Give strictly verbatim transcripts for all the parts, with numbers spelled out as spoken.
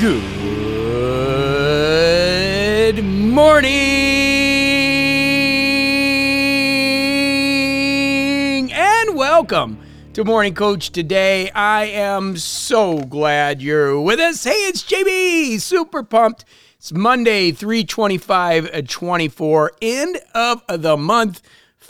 Good morning and welcome to Morning Coach Today. I am so glad you're with us. Hey, it's J B, super pumped. It's Monday, three twenty-five twenty-four, end of the month,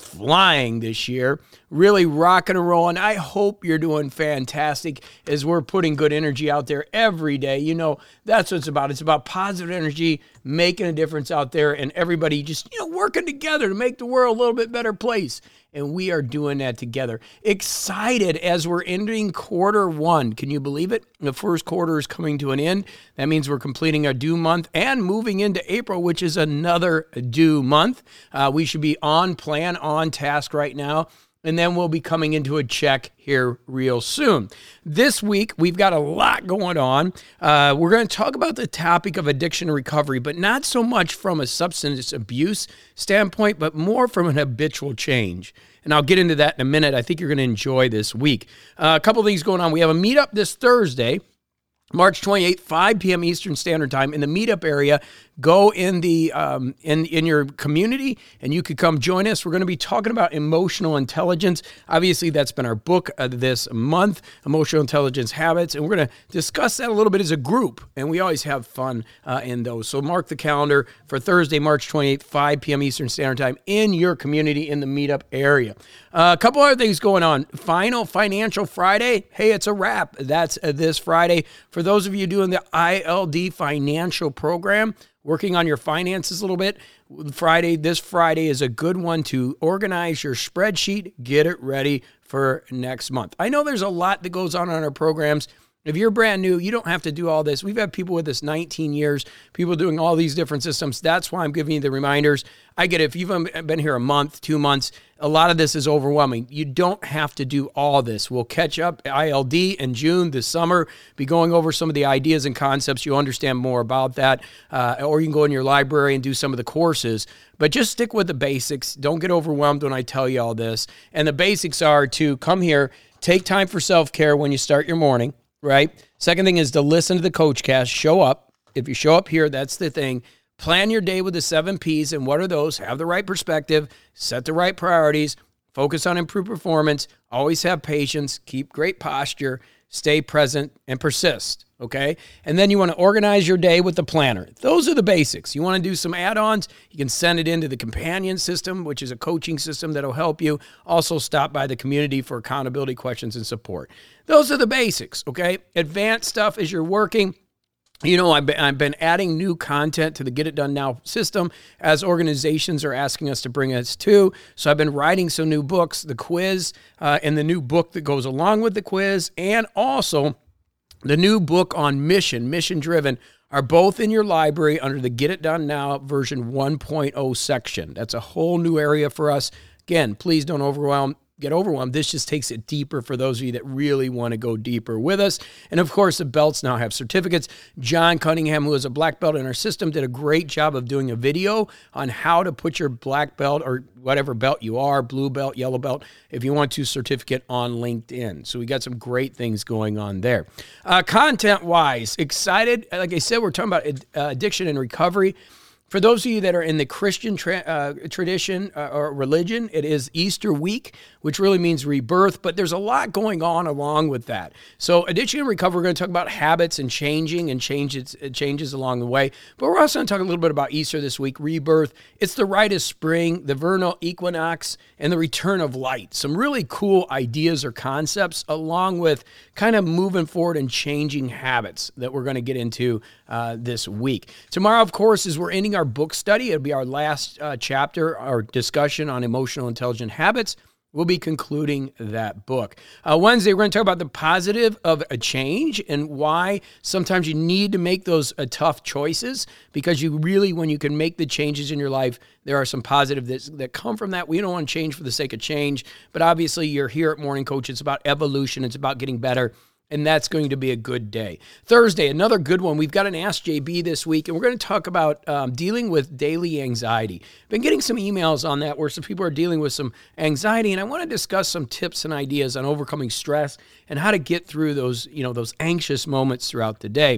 flying this year. Really rocking and rolling. I hope you're doing fantastic as we're putting good energy out there every day. You know, that's what it's about. It's about positive energy, making a difference out there, and everybody just, you know, working together to make the world a little bit better place. And we are doing that together. Excited as we're ending quarter one. Can you believe it? The first quarter is coming to an end. That means we're completing our due month and moving into April, which is another due month. Uh, we should be on plan, on task right now. And then we'll be coming into a check here real soon. This week, we've got a lot going on. Uh, we're going to talk about the topic of addiction and recovery, but not so much from a substance abuse standpoint, but more from an habitual change. And I'll get into that in a minute. I think you're going to enjoy this week. Uh, a couple of things going on. We have a meetup this Thursday, March twenty-eighth, five p.m. Eastern Standard Time in the meetup area. Go in the um, in in your community, and you could come join us. We're going to be talking about emotional intelligence. Obviously, that's been our book uh, this month, Emotional Intelligence Habits, and we're going to discuss that a little bit as a group. And we always have fun uh, in those. So mark the calendar for Thursday, March twenty-eighth, five p.m. Eastern Standard Time in your community in the meetup area. Uh, a couple other things going on. Final Financial Friday. Hey, it's a wrap. That's uh, this Friday. For those of you doing the I L D financial program, working on your finances a little bit, Friday, this Friday is a good one to organize your spreadsheet, get it ready for next month. I know there's a lot that goes on on our programs. If you're brand new, you don't have to do all this. We've had people with us nineteen years, people doing all these different systems. That's why I'm giving you the reminders. I get it. If you've been here a month, two months, a lot of this is overwhelming. You don't have to do all this. We'll catch up I L D in June this summer, be going over some of the ideas and concepts. You'll understand more about that. Uh, or you can go in your library and do some of the courses. But just stick with the basics. Don't get overwhelmed when I tell you all this. And the basics are to come here, take time for self-care when you start your morning. Right? Second thing is to listen to the Coach Cast. Show up. If you show up here, that's the thing. Plan your day with the seven P's. And what are those? Have the right perspective, set the right priorities, focus on improved performance, always have patience, keep great posture, stay present, and persist. Okay? And then you want to organize your day with the planner. Those are the basics. You want to do some add-ons, you can send it into the companion system, which is a coaching system that'll help you. Also stop by the community for accountability questions and support. Those are the basics, okay? Advanced stuff as you're working. You know, I've been, I've been adding new content to the Get It Done Now system as organizations are asking us to bring us to. So I've been writing some new books, the quiz, uh, and the new book that goes along with the quiz, and also the new book on mission, Mission Driven, are both in your library under the Get It Done Now version one point oh section. That's a whole new area for us. Again, please don't overwhelm. Get overwhelmed. This just takes it deeper for those of you that really want to go deeper with us. And of course, the belts now have certificates. John Cunningham, who is a black belt in our system, did a great job of doing a video on how to put your black belt or whatever belt you are, blue belt, yellow belt, if you want to, certificate on LinkedIn. So we got some great things going on there. Uh, content-wise, excited. Like I said, we're talking about ad- uh, addiction and recovery. For those of you that are in the Christian tra- uh, tradition uh, or religion, it is Easter week, which really means rebirth, but there's a lot going on along with that. So addiction and recovery, we're going to talk about habits and changing and changes, changes along the way, but we're also going to talk a little bit about Easter this week, rebirth. It's the rite of spring, the vernal equinox, and the return of light. Some really cool ideas or concepts along with kind of moving forward and changing habits that we're going to get into uh, this week. Tomorrow, of course, is we're ending our book study. It'll be our last uh, chapter, our discussion on emotional intelligent habits. We'll be concluding that book. Uh, Wednesday, we're going to talk about the positive of a change and why sometimes you need to make those uh, tough choices, because you really, when you can make the changes in your life, there are some positives that, that come from that. We don't want to change for the sake of change, but obviously you're here at Morning Coach. It's about evolution. It's about getting better. And that's going to be a good day. Thursday, another good one. We've got an Ask J B this week, and we're going to talk about um, dealing with daily anxiety. Been getting some emails on that where some people are dealing with some anxiety, and I want to discuss some tips and ideas on overcoming stress and how to get through those, you know, those anxious moments throughout the day.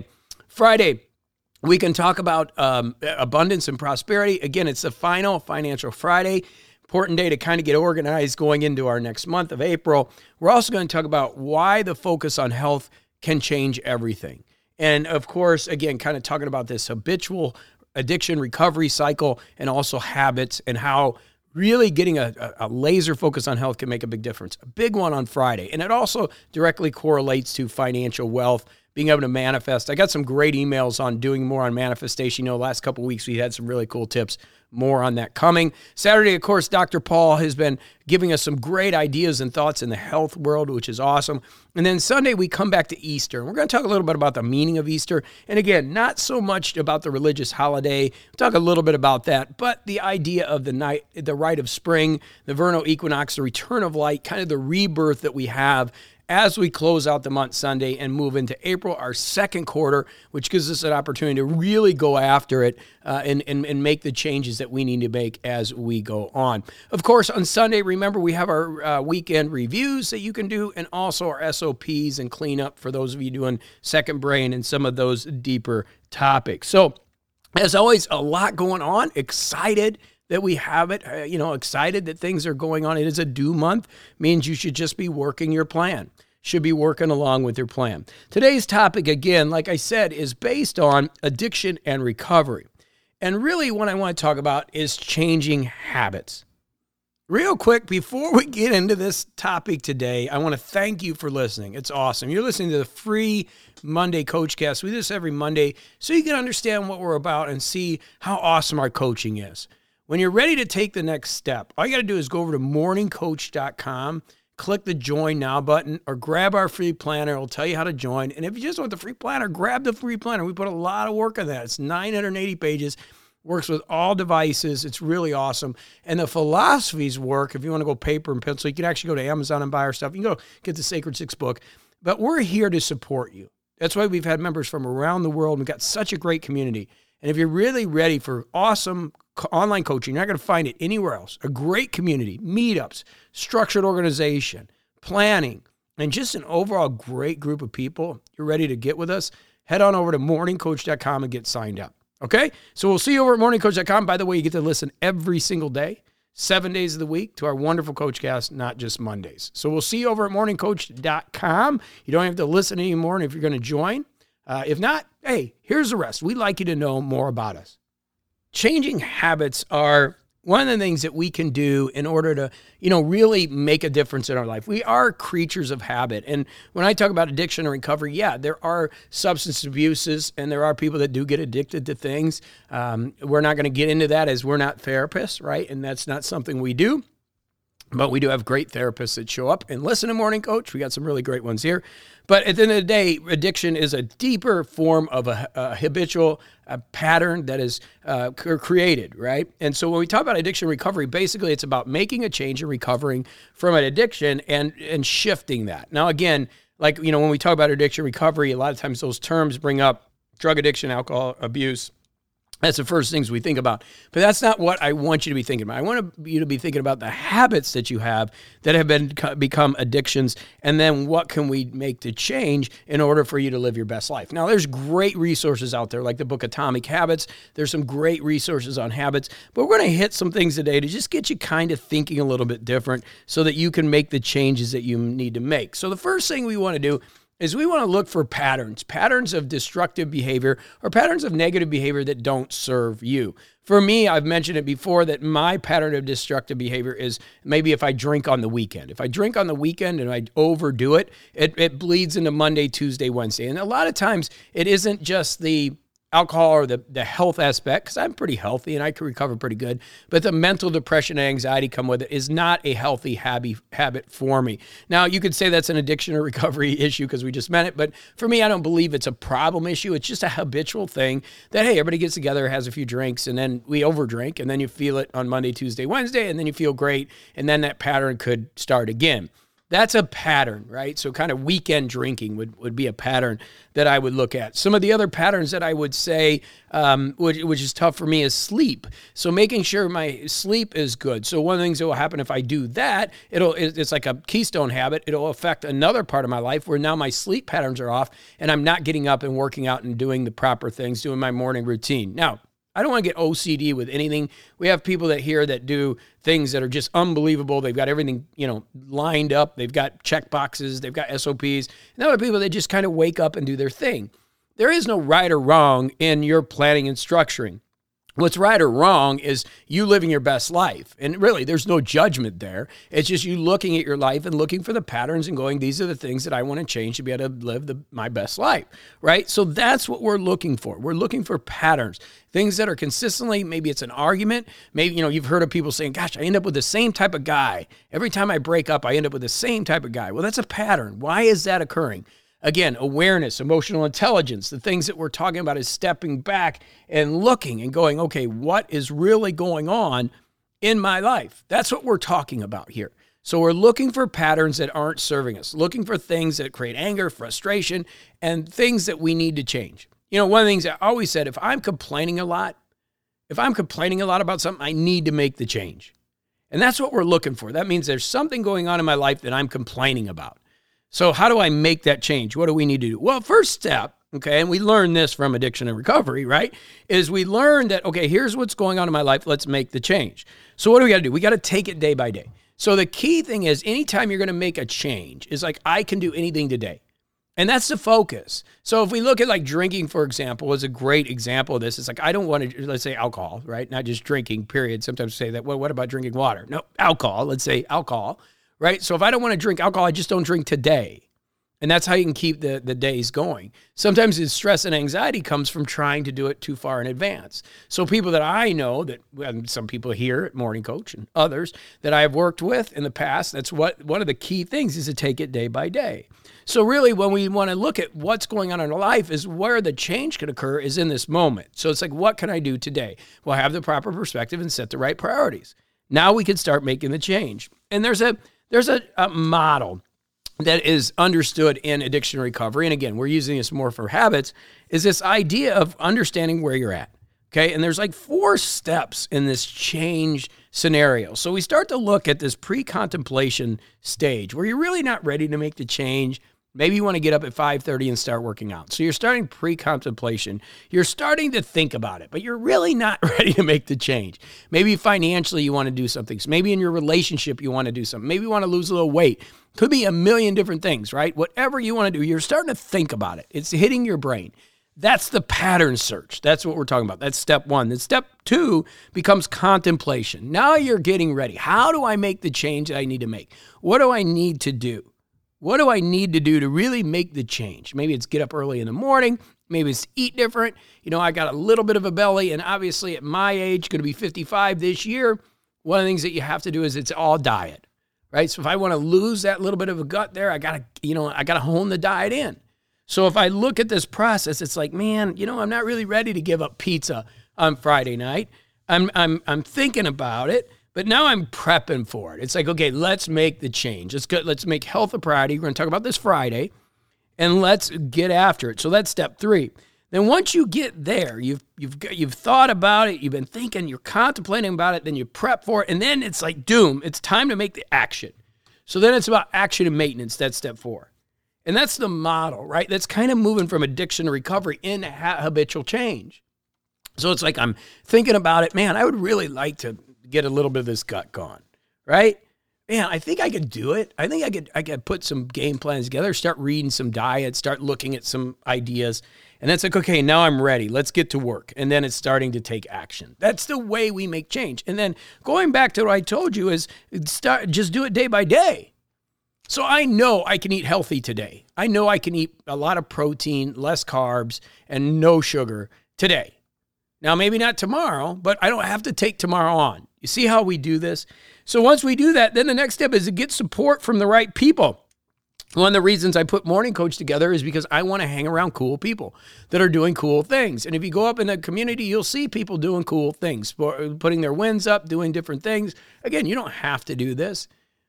Friday, we can talk about um, abundance and prosperity. Again, it's the final Financial Friday. Important day to kind of get organized going into our next month of April. We're also going to talk about why the focus on health can change everything. And of course, again, kind of talking about this habitual addiction recovery cycle and also habits and how really getting a, a laser focus on health can make a big difference. A big one on Friday. And it also directly correlates to financial wealth, being able to manifest. I got some great emails on doing more on manifestation. You know, last couple of weeks we had some really cool tips. More on that coming. Saturday, of course, Doctor Paul has been giving us some great ideas and thoughts in the health world, which is awesome. And then Sunday, we come back to Easter. And we're going to talk a little bit about the meaning of Easter. And again, not so much about the religious holiday. We'll talk a little bit about that, but the idea of the night, the rite of spring, the vernal equinox, the return of light, kind of the rebirth that we have as we close out the month Sunday and move into April, our second quarter, which gives us an opportunity to really go after it uh, and, and, and make the changes that we need to make as we go on. Of course, on Sunday, remember, we have our uh, weekend reviews that you can do and also our S O Ps and cleanup for those of you doing second brain and some of those deeper topics. So, as always, a lot going on. Excited that we have it, uh, you know, excited that things are going on. It is a due month, means you should just be working your plan, should be working along with your plan. Today's topic, again, like I said, is based on addiction and recovery. And really what I want to talk about is changing habits. Real quick, before we get into this topic today, I want to thank you for listening. It's awesome. You're listening to the free Monday Coachcast. We do this every Monday so you can understand what we're about and see how awesome our coaching is. When you're ready to take the next step, all you got to do is go over to morning coach dot com, click the Join Now button, or grab our free planner. It'll tell you how to join. And if you just want the free planner, grab the free planner. We put a lot of work on that. It's nine hundred eighty pages, works with all devices. It's really awesome. And the philosophies work. If you want to go paper and pencil, you can actually go to Amazon and buy our stuff. You can go get the Sacred Six book. But we're here to support you. That's why we've had members from around the world. We've got such a great community. And if you're really ready for awesome online coaching, you're not going to find it anywhere else. A great community, meetups, structured organization, planning, and just an overall great group of people. You're ready to get with us? Head on over to morning coach dot com and get signed up. Okay? So we'll see you over at morning coach dot com. By the way, you get to listen every single day, seven days of the week, to our wonderful Coachcast, not just Mondays. So we'll see you over at morning coach dot com. You don't have to listen anymore, and if you're going to join, uh, if not, hey, here's the rest. We'd like you to know more about us. Changing habits are one of the things that we can do in order to, you know, really make a difference in our life. We are creatures of habit. And when I talk about addiction and recovery, yeah, there are substance abuses and there are people that do get addicted to things. Um, we're not going to get into that as we're not therapists, right? And that's not something we do. But we do have great therapists that show up and listen to Morning Coach. We got some really great ones here. But at the end of the day, addiction is a deeper form of a, a habitual a pattern that is uh, created, right? And so when we talk about addiction recovery, basically it's about making a change and recovering from an addiction and and shifting that. Now, again, like, you know, when we talk about addiction recovery, a lot of times those terms bring up drug addiction, alcohol abuse. That's the first things we think about. But that's not what I want you to be thinking about. I want you to be thinking about the habits that you have that have been become addictions, and then what can we make to change in order for you to live your best life. Now, there's great resources out there, like the book Atomic Habits. There's some great resources on habits, but we're going to hit some things today to just get you kind of thinking a little bit different so that you can make the changes that you need to make. So the first thing we want to do is we want to look for patterns, patterns of destructive behavior or patterns of negative behavior that don't serve you. For me, I've mentioned it before that my pattern of destructive behavior is maybe if I drink on the weekend. If I drink on the weekend and I overdo it, it, it bleeds into Monday, Tuesday, Wednesday. And a lot of times it isn't just the alcohol or the, the health aspect, because I'm pretty healthy and I can recover pretty good, but the mental depression and anxiety come with it is not a healthy habit habit for me. Now, you could say that's an addiction or recovery issue because we just meant it, but for me, I don't believe it's a problem issue. It's just a habitual thing that, hey, everybody gets together, has a few drinks, and then we overdrink, and then you feel it on Monday, Tuesday, Wednesday, and then you feel great, and then that pattern could start again. That's a pattern, right? So kind of weekend drinking would, would be a pattern that I would look at. Some of the other patterns that I would say, um, which, which is tough for me, is sleep. So making sure my sleep is good. So one of the things that will happen if I do that, it'll it's like a keystone habit. It'll affect another part of my life where now my sleep patterns are off and I'm not getting up and working out and doing the proper things, doing my morning routine. Now, I don't want to get O C D with anything. We have people that here that do things that are just unbelievable. They've got everything, you know, lined up. They've got check boxes. They've got S O Ps. And other people that just kind of wake up and do their thing. There is no right or wrong in your planning and structuring. What's right or wrong is you living your best life. And really, there's no judgment there. It's just you looking at your life and looking for the patterns and going, these are the things that I want to change to be able to live the, my best life, right? So that's what we're looking for. We're looking for patterns, things that are consistently, maybe it's an argument. Maybe, you know, you've heard of people saying, gosh, I end up with the same type of guy. Every time I break up, I end up with the same type of guy. Well, that's a pattern. Why is that occurring? Again, awareness, emotional intelligence, the things that we're talking about is stepping back and looking and going, okay, what is really going on in my life? That's what we're talking about here. So we're looking for patterns that aren't serving us, looking for things that create anger, frustration, and things that we need to change. You know, one of the things I always said, if I'm complaining a lot, if I'm complaining a lot about something, I need to make the change. And that's what we're looking for. That means there's something going on in my life that I'm complaining about. So how do I make that change? What do we need to do? Well, first step, okay, and we learned this from addiction and recovery, right, is we learn that, okay, here's what's going on in my life. Let's make the change. So what do we got to do? We got to take it day by day. So the key thing is anytime you're going to make a change, is like, I can do anything today. And that's the focus. So if we look at like drinking, for example, is a great example of this. It's like, I don't want to, let's say alcohol, right? Not just drinking, period. Sometimes we say that, well, what about drinking water? No, alcohol, let's say alcohol. Right? So if I don't want to drink alcohol, I just don't drink today. And that's how you can keep the, the days going. Sometimes the stress and anxiety comes from trying to do it too far in advance. So people that I know, that and some people here at Morning Coach and others that I have worked with in the past, that's what one of the key things is to take it day by day. So really when we want to look at what's going on in our life is where the change can occur is in this moment. So it's like, what can I do today? Well, have the proper perspective and set the right priorities. Now we can start making the change. And there's a There's a, a model that is understood in addiction recovery. And again, we're using this more for habits, is this idea of understanding where you're at. Okay. And there's like four steps in this change scenario. So we start to look at this pre-contemplation stage where you're really not ready to make the change. Maybe you want to get up at five thirty and start working out. So you're starting pre-contemplation. You're starting to think about it, but you're really not ready to make the change. Maybe financially you want to do something. So maybe in your relationship you want to do something. Maybe you want to lose a little weight. Could be a million different things, right? Whatever you want to do, you're starting to think about it. It's hitting your brain. That's the pattern search. That's what we're talking about. That's step one. Then step two becomes contemplation. Now you're getting ready. How do I make the change that I need to make? What do I need to do? What do I need to do to really make the change? Maybe it's get up early in the morning. Maybe it's eat different. You know, I got a little bit of a belly, and obviously at my age, going to be fifty-five this year, one of the things that you have to do is it's all diet, right? So if I want to lose that little bit of a gut there, I got to, you know, I got to hone the diet in. So if I look at this process, it's like, man, you know, I'm not really ready to give up pizza on Friday night. I'm I'm I'm thinking about it. But now I'm prepping for it. It's like, okay, let's make the change. Let's go, let's make health a priority. We're going to talk about this Friday, and let's get after it. So that's step three. Then once you get there, you've you've you've thought about it, you've been thinking, you're contemplating about it, then you prep for it, and then it's like, doom, it's time to make the action. So then it's about action and maintenance. That's step four. And that's the model, right? That's kind of moving from addiction to recovery into habitual change. So it's like I'm thinking about it, man, I would really like to get a little bit of this gut gone, right? Man, I think I could do it. I think I could I could put some game plans together, start reading some diets, start looking at some ideas. And that's like, okay, now I'm ready. Let's get to work. And then it's starting to take action. That's the way we make change. And then going back to what I told you is start just do it day by day. So I know I can eat healthy today. I know I can eat a lot of protein, less carbs, and no sugar today. Now, maybe not tomorrow, but I don't have to take tomorrow on. You see how we do this? So once we do that, then the next step is to get support from the right people. One of the reasons I put Morning Coach together is because I want to hang around cool people that are doing cool things. And if you go up in the community, you'll see people doing cool things, putting their wins up, doing different things. Again, you don't have to do this,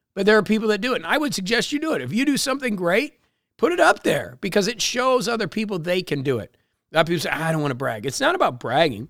But there are people that do it. And I would suggest you do it. If you do something great, put it up there because it shows other people they can do it. A lot of people say, I don't want to brag. It's not about bragging.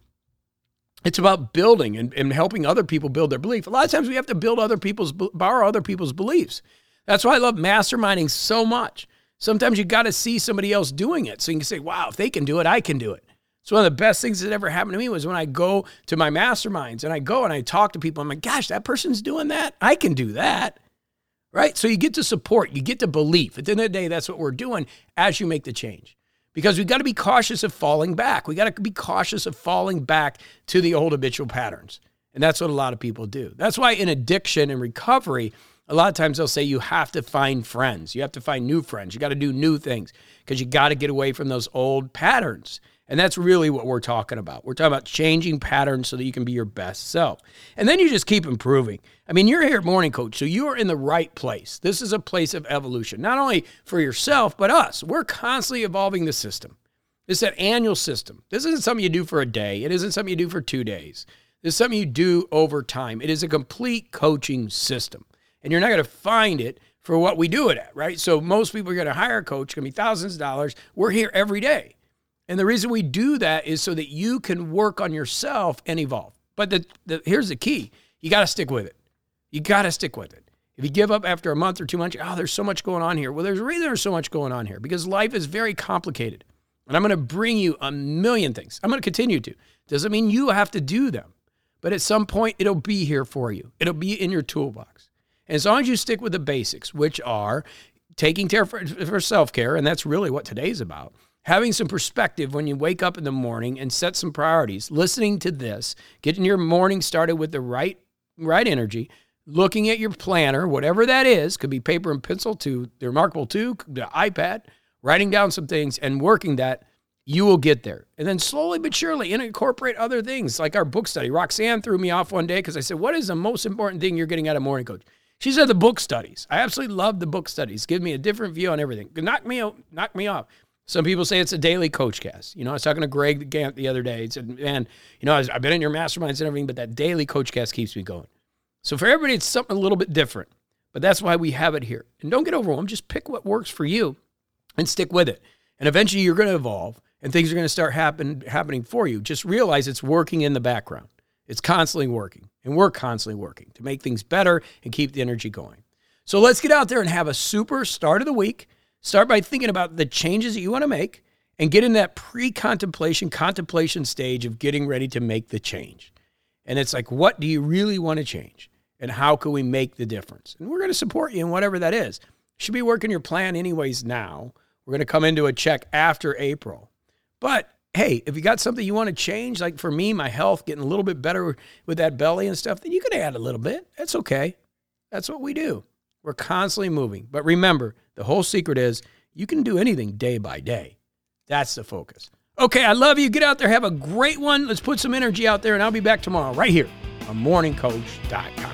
It's about building and, and helping other people build their belief. A lot of times we have to build other people's, borrow other people's beliefs. That's why I love masterminding so much. Sometimes you got to see somebody else doing it. So you can say, wow, if they can do it, I can do it. So one of the best things that ever happened to me was when I go to my masterminds and I go and I talk to people. I'm like, gosh, that person's doing that. I can do that. Right? So you get to support, you get to belief. At the end of the day, that's what we're doing as you make the change. Because we've got to be cautious of falling back. We got to be cautious of falling back to the old habitual patterns. And that's what a lot of people do. That's why in addiction and recovery, a lot of times they'll say you have to find friends. You have to find new friends. You got to do new things because you got to get away from those old patterns. And that's really what we're talking about. We're talking about changing patterns so that you can be your best self. And then you just keep improving. I mean, you're here at Morning Coach, so you are in the right place. This is a place of evolution, not only for yourself, but us. We're constantly evolving the system. It's that annual system. This isn't something you do for a day. It isn't something you do for two days. This is something you do over time. It is a complete coaching system. And you're not going to find it for what we do it at, right? So most people are going to hire a coach. It's going to be thousands of dollars. We're here every day. And the reason we do that is so that you can work on yourself and evolve. But the, the, here's the key. You got to stick with it. You got to stick with it. If you give up after a month or two months, oh, there's so much going on here. Well, there's a reason there's so much going on here because life is very complicated. And I'm going to bring you a million things. I'm going to continue to. Doesn't mean you have to do them. But at some point, it'll be here for you. It'll be in your toolbox. And as long as you stick with the basics, which are taking care for, for self-care, and that's really what today's about, having some perspective when you wake up in the morning and set some priorities, listening to this, getting your morning started with the right right energy, looking at your planner, whatever that is, could be paper and pencil to the Remarkable two, the iPad, writing down some things and working that, you will get there. And then slowly but surely incorporate other things like our book study. Roxanne threw me off one day because I said, what is the most important thing you're getting out of Morning Coach? She said the book studies. I absolutely love the book studies. Give me a different view on everything. Knock me out, knock me off. Some people say it's a daily coach cast. You know, I was talking to Greg Gant the other day. He said, man, you know, I was, I've been in your masterminds and everything, but that daily coach cast keeps me going. So for everybody, it's something a little bit different. But that's why we have it here. And don't get overwhelmed. Just pick what works for you and stick with it. And eventually you're going to evolve and things are going to start happen, happening for you. Just realize it's working in the background. It's constantly working. And we're constantly working to make things better and keep the energy going. So let's get out there and have a super start of the week. Start by thinking about the changes that you want to make and get in that pre-contemplation, contemplation stage of getting ready to make the change. And it's like, what do you really want to change? And how can we make the difference? And we're going to support you in whatever that is. You should be working your plan anyways now. We're going to come into a check after April. But hey, if you got something you want to change, like for me, my health, getting a little bit better with that belly and stuff, then you can add a little bit. That's okay. That's what we do. We're constantly moving. But remember, the whole secret is you can do anything day by day. That's the focus. Okay, I love you. Get out there. Have a great one. Let's put some energy out there, and I'll be back tomorrow right here on morning coach dot com.